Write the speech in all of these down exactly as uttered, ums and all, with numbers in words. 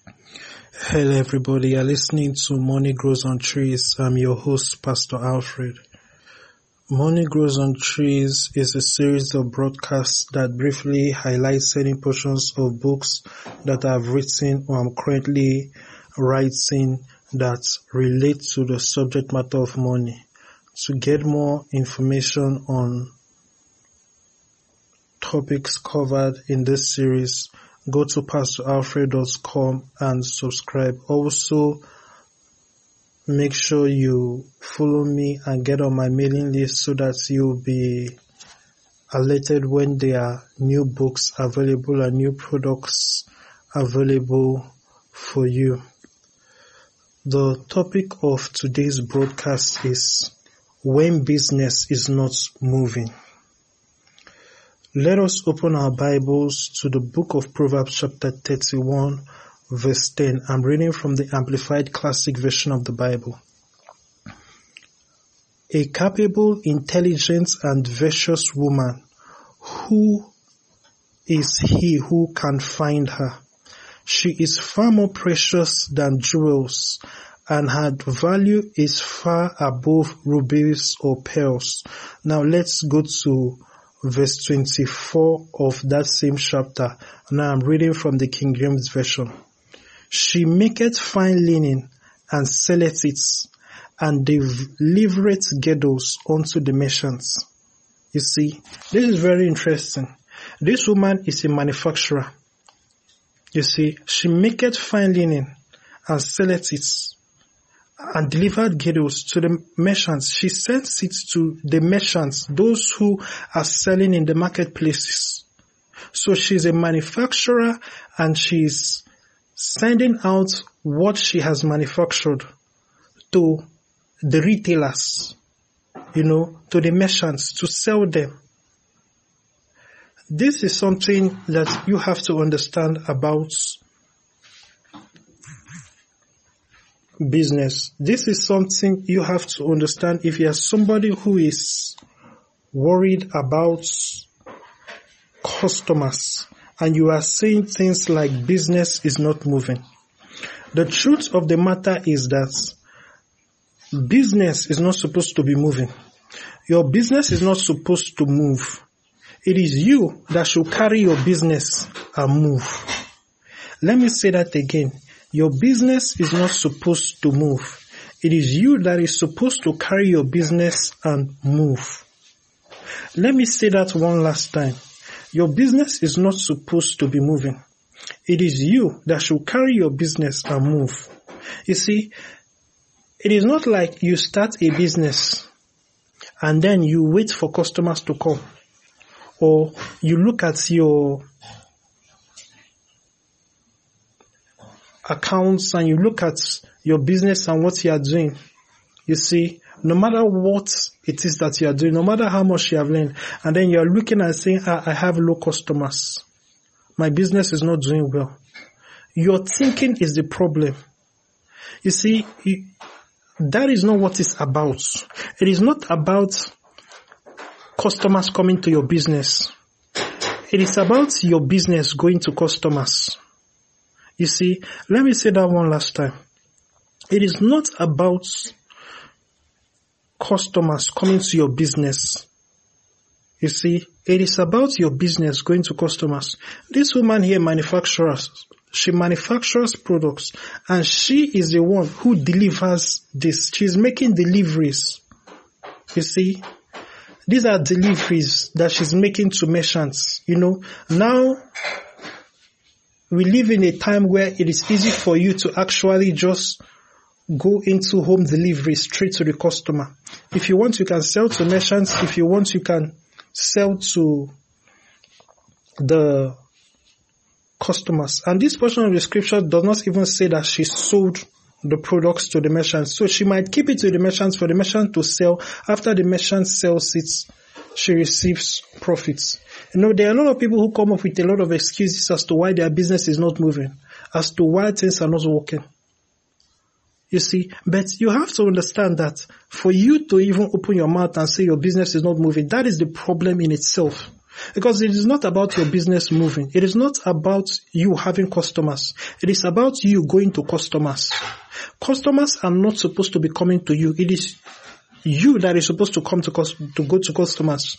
Hello everybody, you're listening to Money Grows on Trees. I'm your host, Pastor Alfred. Money Grows on Trees is a series of broadcasts that briefly highlights certain portions of books that I've written or I'm currently writing that relate to the subject matter of money. To get more information on topics covered in this series, go to pastor alfred dot com and subscribe. Also, make sure you follow me and get on my mailing list so that you'll be alerted when there are new books available and new products available for you. The topic of today's broadcast is when business is not moving. Let us open our Bibles to the book of Proverbs chapter thirty-one, verse ten. I'm reading from the Amplified Classic Version of the Bible. A capable, intelligent, and virtuous woman, who is he who can find her? She is far more precious than jewels, and her value is far above rubies or pearls. Now let's go to verse twenty-four of that same chapter. Now I'm reading from the King James Version. She maketh fine linen and selleth it, and delivereth girdles unto the merchants. You see, this is very interesting. This woman is a manufacturer. You see, she maketh fine linen and selleth it, and delivered girdles to the merchants. She sends it to the merchants, those who are selling in the marketplaces. So she's a manufacturer and she's sending out what she has manufactured to the retailers, you know, to the merchants to sell them. This is something that you have to understand about business. This is something you have to understand if you are somebody who is worried about customers and you are saying things like business is not moving. The truth of the matter is that business is not supposed to be moving. Your business is not supposed to move. It is you that should carry your business and move. Let me say that again. Your business is not supposed to move. It is you that is supposed to carry your business and move. Let me say that one last time. Your business is not supposed to be moving. It is you that should carry your business and move. You see, it is not like you start a business and then you wait for customers to come, or you look at your accounts and you look at your business and what you are doing. You see, no matter what it is that you are doing, no matter how much you have learned, and then you are looking and saying, ah, I have low customers. My business is not doing well. Your thinking is the problem. You see, you, that is not what it's about. It is not about customers coming to your business. It is about your business going to customers. You see, let me say that one last time. It is not about customers coming to your business. You see, it is about your business going to customers. This woman here manufactures, she manufactures products, and she is the one who delivers this. She's making deliveries. You see, these are deliveries that she's making to merchants. You know, now we live in a time where it is easy for you to actually just go into home delivery straight to the customer. If you want, you can sell to merchants. If you want, you can sell to the customers. And this portion of the scripture does not even say that she sold the products to the merchants. So she might keep it to the merchants for the merchant to sell. After the merchant sells it, she receives profits. You know, there are a lot of people who come up with a lot of excuses as to why their business is not moving, as to why things are not working. You see, but you have to understand that for you to even open your mouth and say your business is not moving, that is the problem in itself. Because it is not about your business moving. It is not about you having customers. It is about you going to customers. Customers are not supposed to be coming to you. It is you that is supposed to come to to go to customers.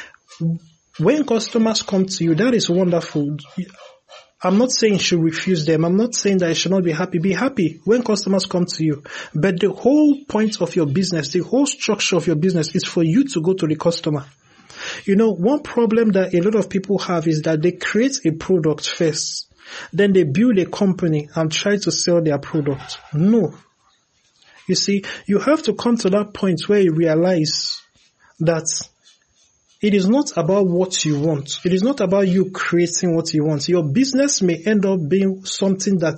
When customers come to you, that is wonderful. I'm not saying you should refuse them. I'm not saying that you should not be happy. Be happy when customers come to you. But the whole point of your business, the whole structure of your business is for you to go to the customer. You know, one problem that a lot of people have is that they create a product first. Then they build a company and try to sell their product. No. You see, you have to come to that point where you realize that it is not about what you want. It is not about you creating what you want. Your business may end up being something that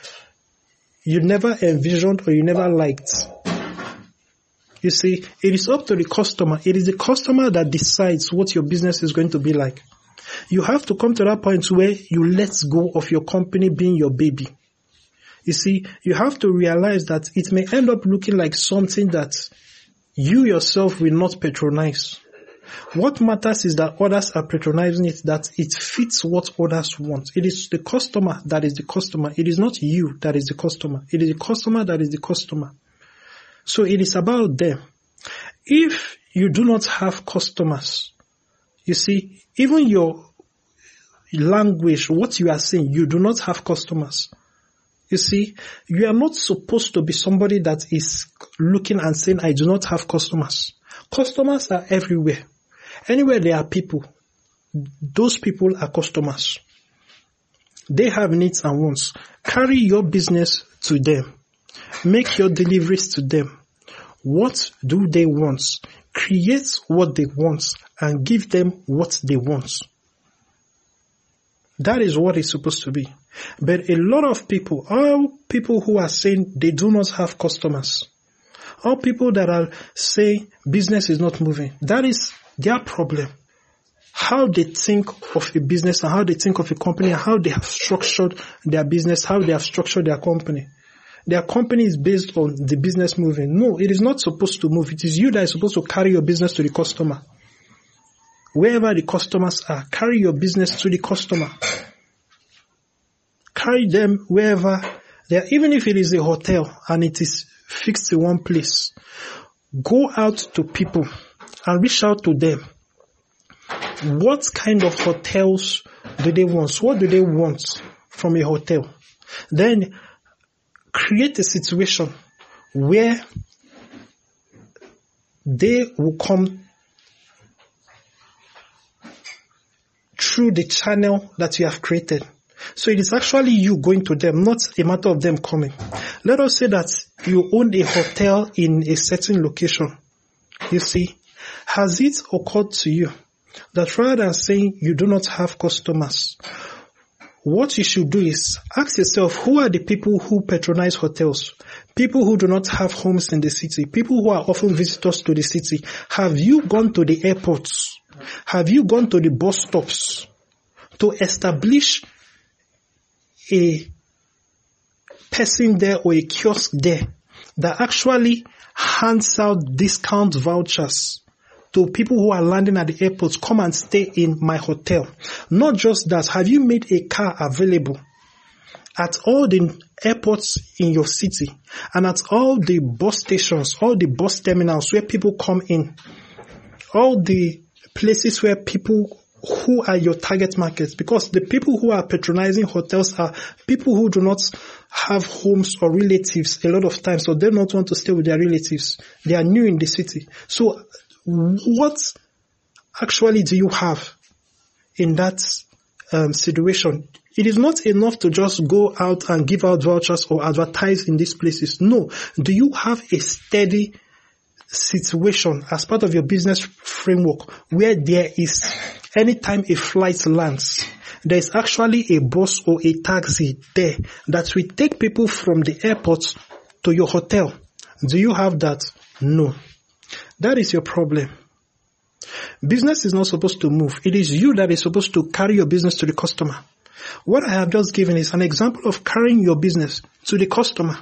you never envisioned or you never liked. You see, it is up to the customer. It is the customer that decides what your business is going to be like. You have to come to that point where you let go of your company being your baby. You see, you have to realize that it may end up looking like something that you yourself will not patronize. What matters is that others are patronizing it, that it fits what others want. It is the customer that is the customer. It is not you that is the customer. It is the customer that is the customer. So it is about them. If you do not have customers, you see, even your language, what you are saying, you do not have customers. You see, you are not supposed to be somebody that is looking and saying, I do not have customers. Customers are everywhere. Anywhere there are people, those people are customers. They have needs and wants. Carry your business to them. Make your deliveries to them. What do they want? Create what they want and give them what they want. That is what it's supposed to be. But a lot of people, all people who are saying they do not have customers, all people that are saying business is not moving, that is their problem. How they think of a business and how they think of a company and how they have structured their business, how they have structured their company. Their company is based on the business moving. No, it is not supposed to move. It is you that is supposed to carry your business to the customer. Wherever the customers are, carry your business to the customer. Carry them wherever they are. Even if it is a hotel and it is fixed in one place, go out to people and reach out to them. What kind of hotels do they want? What do they want from a hotel? Then create a situation where they will come through the channel that you have created. So it is actually you going to them, not a matter of them coming. Let us say that you own a hotel in a certain location. You see, has it occurred to you that rather than saying you do not have customers, what you should do is ask yourself, who are the people who patronize hotels? People who do not have homes in the city. People who are often visitors to the city. Have you gone to the airports? Have you gone to the bus stops to establish a person there or a kiosk there that actually hands out discount vouchers to people who are landing at the airports? Come and stay in my hotel. Not just that, have you made a car available at all the airports in your city and at all the bus stations, all the bus terminals where people come in, all the places where people who are your target markets? Because the people who are patronizing hotels are people who do not have homes or relatives a lot of times, so they don't want to stay with their relatives. They are new in the city. So what actually do you have in that um, situation? It is not enough to just go out and give out vouchers or advertise in these places. No. Do you have a steady situation as part of your business framework where there is, anytime a flight lands, there is actually a bus or a taxi there that will take people from the airport to your hotel? Do you have that? No. That is your problem. Business is not supposed to move. It is you that is supposed to carry your business to the customer. What I have just given is an example of carrying your business to the customer.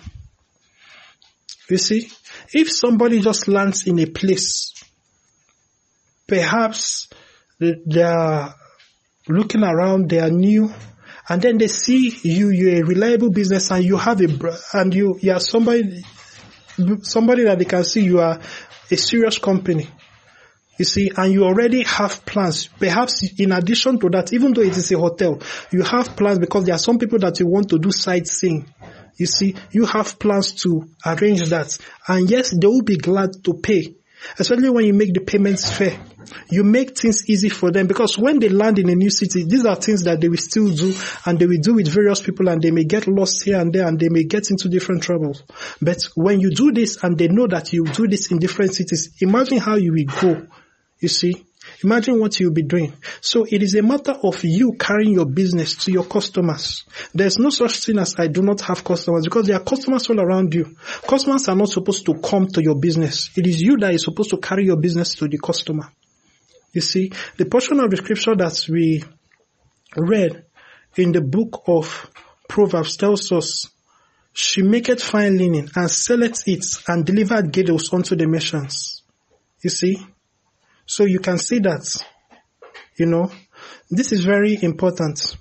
You see, if somebody just lands in a place, perhaps they, they are looking around, they are new, and then they see you, you're a reliable business, and you have a, and you, you are somebody, somebody that they can see you are a serious company. You see, and you already have plans. Perhaps in addition to that, even though it is a hotel, you have plans because there are some people that you want to do sightseeing. You see, you have plans to arrange that. And yes, they will be glad to pay, especially when you make the payments fair. You make things easy for them, because when they land in a new city, these are things that they will still do, and they will do with various people, and they may get lost here and there, and they may get into different troubles. But when you do this and they know that you do this in different cities, imagine how you will go. You see, imagine what you'll be doing. So it is a matter of you carrying your business to your customers. There's no such thing as I do not have customers, because there are customers all around you. Customers are not supposed to come to your business. It is you that is supposed to carry your business to the customer. You see, the portion of the scripture that we read in the book of Proverbs tells us, she maketh fine linen and selleth it and delivered girdles unto the merchants. You see? So you can see that, you know, this is very important.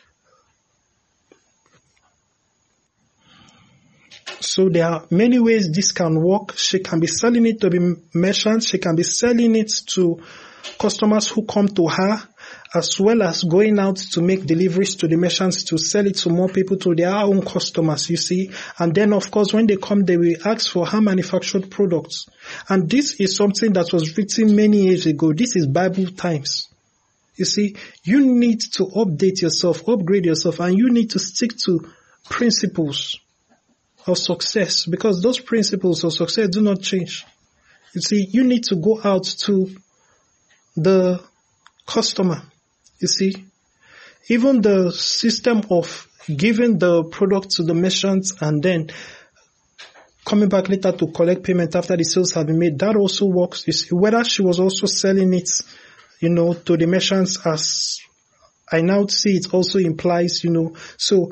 So there are many ways this can work. She can be selling it to the merchants. She can be selling it to customers who come to her, as well as going out to make deliveries to the merchants to sell it to more people, to their own customers, you see. And then, of course, when they come, they will ask for her manufactured products. And this is something that was written many years ago. This is Bible times. You see, you need to update yourself, upgrade yourself, and you need to stick to principles of success, because those principles of success do not change. You see, you need to go out to the customer. You see, even the system of giving the product to the merchants and then coming back later to collect payment after the sales have been made, that also works. You see, whether she was also selling it, you know, to the merchants, as I now see it also implies, you know, so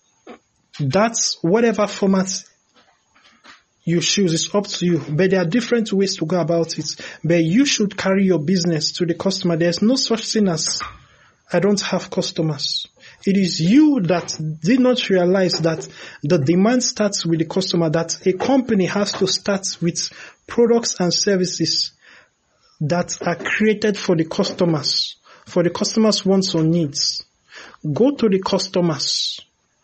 that's whatever format you choose, is up to you. But there are different ways to go about it. But you should carry your business to the customer. There's no such thing as I don't have customers. It is you that did not realize that the demand starts with the customer, that a company has to start with products and services that are created for the customers, for the customers' wants or needs. Go to the customers.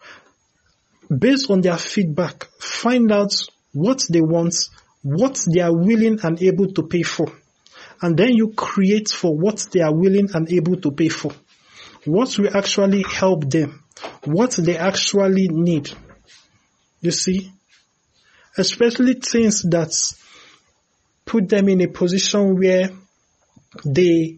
Based on their feedback, find out what they want, what they are willing and able to pay for. And then you create for what they are willing and able to pay for. What will actually help them. What they actually need. You see? Especially things that put them in a position where they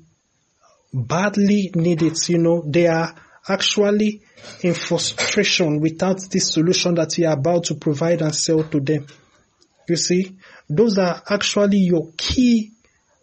badly need it. You know, they are actually in frustration without this solution that you are about to provide and sell to them. You see, those are actually your key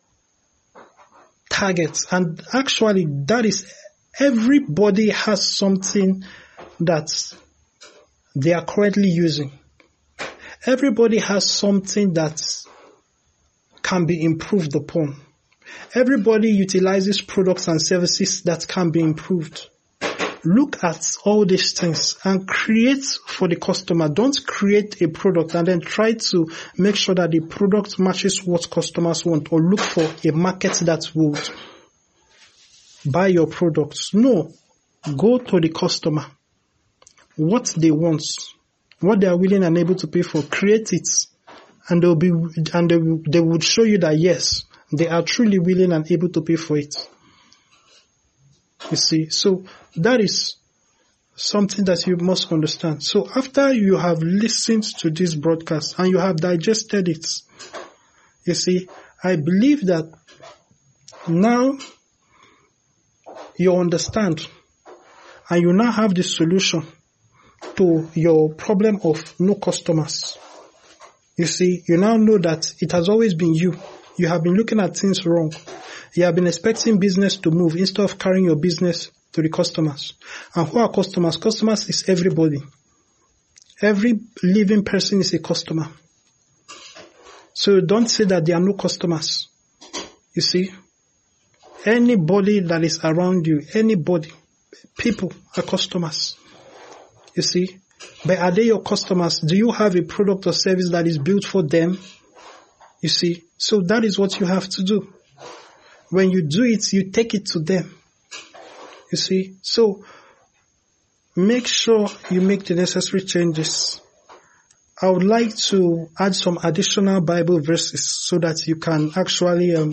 targets. And actually, that is, everybody has something that they are currently using. Everybody has something that can be improved upon. Everybody utilizes products and services that can be improved. Look at all these things and create for the customer. Don't create a product and then try to make sure that the product matches what customers want, or look for a market that would buy your products. No. Go to the customer. What they want, what they are willing and able to pay for, create it. And they'll be, and they, will, they would show you that yes, they are truly willing and able to pay for it. You see, so that is something that you must understand. So after you have listened to this broadcast and you have digested it, you see, I believe that now you understand and you now have the solution to your problem of no customers. You see, you now know that it has always been you. You have been looking at things wrong. You have been expecting business to move instead of carrying your business to the customers. And who are customers? Customers is everybody. Every living person is a customer. So don't say that there are no customers. You see? Anybody that is around you, anybody, people are customers. You see? But are they your customers? Do you have a product or service that is built for them? You see? So that is what you have to do. When you do it, you take it to them. You see? So make sure you make the necessary changes. I would like to add some additional Bible verses so that you can actually um,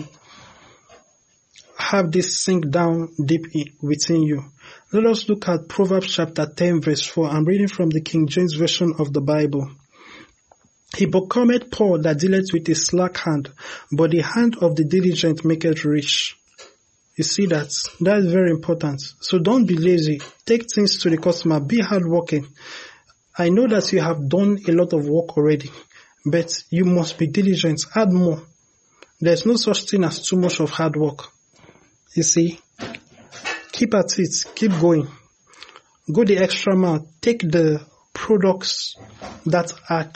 have this sink down deep within you. Let us look at Proverbs chapter ten verse four. I'm reading from the King James Version of the Bible. He becometh poor that dealeth with a slack hand, but the hand of the diligent maketh rich. You see that? That is very important. So don't be lazy. Take things to the customer. Be hardworking. I know that you have done a lot of work already, but you must be diligent. Add more. There's no such thing as too much of hard work. You see? Keep at it. Keep going. Go the extra mile. Take the products that are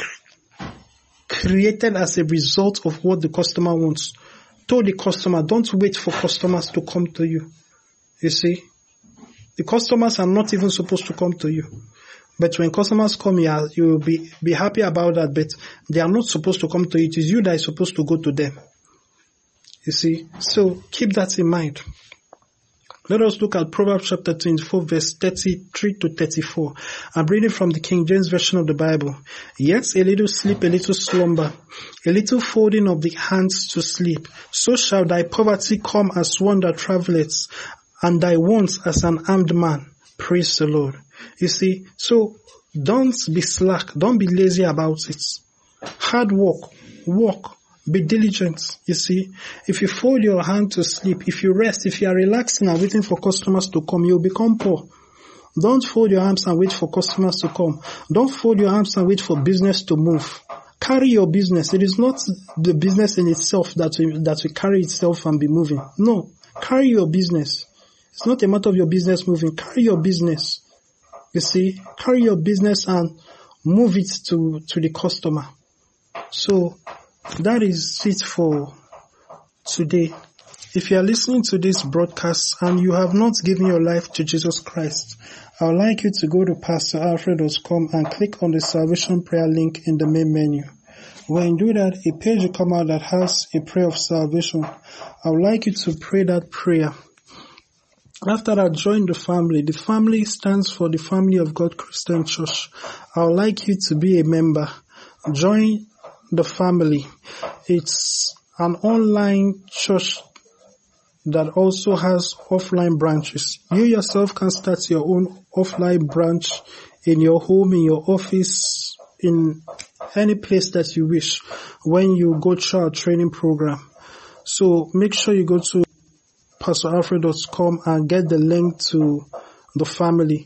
created as a result of what the customer wants. Tell the customer, don't wait for customers to come to you. You see? The customers are not even supposed to come to you. But when customers come here, you will be, be happy about that, but they are not supposed to come to you. It is you that is supposed to go to them. You see? So keep that in mind. Let us look at Proverbs chapter twenty-four, verse thirty-three to thirty-four. I'm reading from the King James Version of the Bible. Yet a little sleep, a little slumber, a little folding of the hands to sleep. So shall thy poverty come as one that travelleth, and thy wants as an armed man. Praise the Lord. You see, so don't be slack. Don't be lazy about it. Hard work. Work. Be diligent. You see, if you fold your hand to sleep, if you rest, if you are relaxing and waiting for customers to come, you'll become poor. Don't fold your arms and wait for customers to come. Don't fold your arms and wait for business to move. Carry your business. It is not the business in itself that will, that will carry itself and be moving. No. Carry your business. It's not a matter of your business moving. Carry your business. You see, carry your business and move it to, to the customer. So that is it for today. If you are listening to this broadcast and you have not given your life to Jesus Christ, I would like you to go to pastor alfred dot com and click on the salvation prayer link in the main menu. When you do that, a page will come out that has a prayer of salvation. I would like you to pray that prayer. After that, join the family. The family stands for the Family of God Christian Church. I would like you to be a member. Join the family. It's an online church that also has offline branches. You yourself can start your own offline branch in your home, in your office, in any place that you wish when you go through our training program. So make sure you go to pastor alfred dot com and get the link to the family.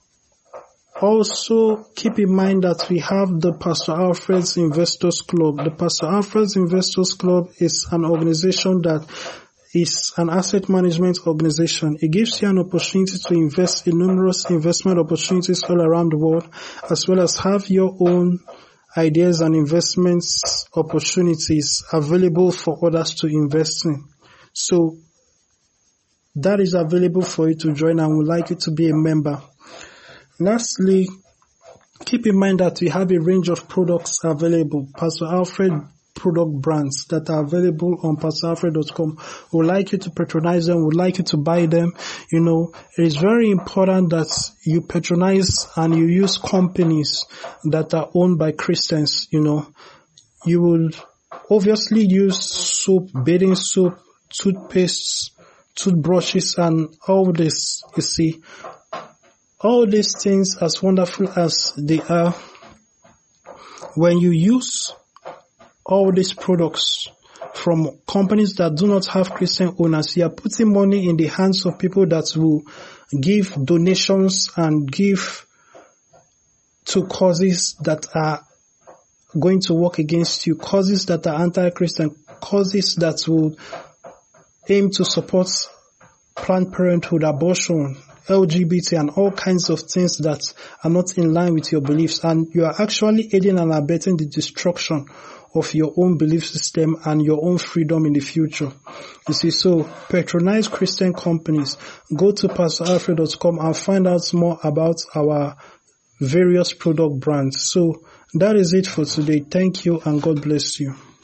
Also, keep in mind that we have the Pastor Alfred's Investors Club. The Pastor Alfred's Investors Club is an organization that is an asset management organization. It gives you an opportunity to invest in numerous investment opportunities all around the world, as well as have your own ideas and investments opportunities available for others to invest in. So that is available for you to join, and would like you to be a member. Lastly, keep in mind that we have a range of products available, Pastor Alfred product brands that are available on pastor alfred dot com. We would like you to patronize them, we would like you to buy them. You know, it is very important that you patronize and you use companies that are owned by Christians. You know, you will obviously use soap, bathing soap, toothpastes, toothbrushes, and all this, you see. All these things, as wonderful as they are, when you use all these products from companies that do not have Christian owners, you are putting money in the hands of people that will give donations and give to causes that are going to work against you, causes that are anti-Christian, causes that will aim to support Planned Parenthood, abortion, L G B T, and all kinds of things that are not in line with your beliefs. And you are actually aiding and abetting the destruction of your own belief system and your own freedom in the future. You see, so patronize Christian companies. Go to pastor alfred dot com and find out more about our various product brands. So that is it for today. Thank you and God bless you.